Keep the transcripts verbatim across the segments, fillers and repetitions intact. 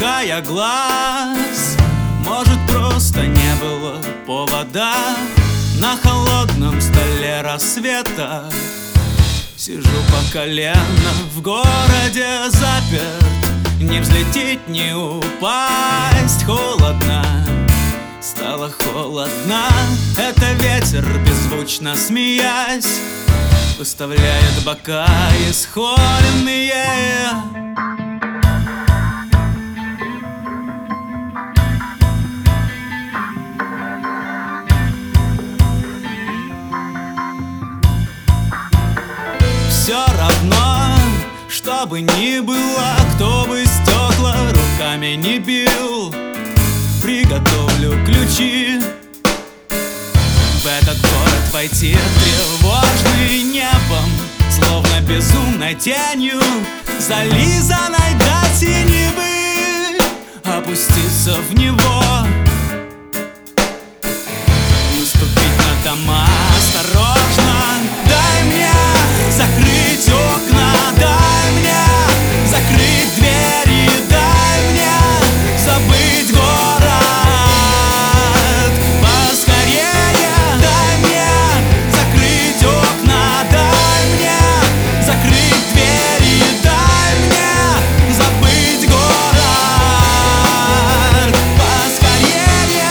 смыкая глаз. Может, просто не было повода. На холодном столе рассвета сижу по колено, в городе заперт. Не взлететь, не упасть, холодно. Стало холодно. Это ветер, беззвучно смеясь, выставляет бока исхоленные. Все равно, что бы ни было, кто бы стекла руками не бил, приготовлю ключи. В этот город войти тревожный небом, словно безумной тенью, зализанной до синевы, опуститься в него, наступить на дома осторожно. Дай мне закрыть окна, дай мне закрыть двери, дай мне забыть город поскорее. Дай мне закрыть окна, дай мне закрыть двери, дай мне забыть город поскорее.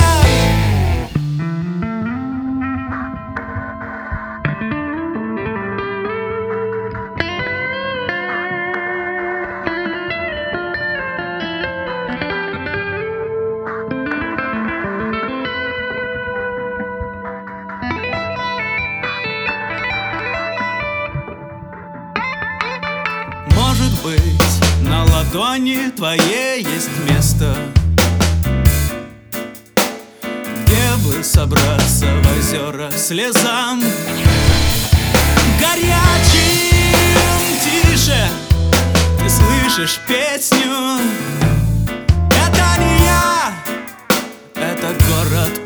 Может быть, на ладони твоей есть место, где бы собраться в озера слезам горячим. Тише, ты слышишь песню? Это не я, этот город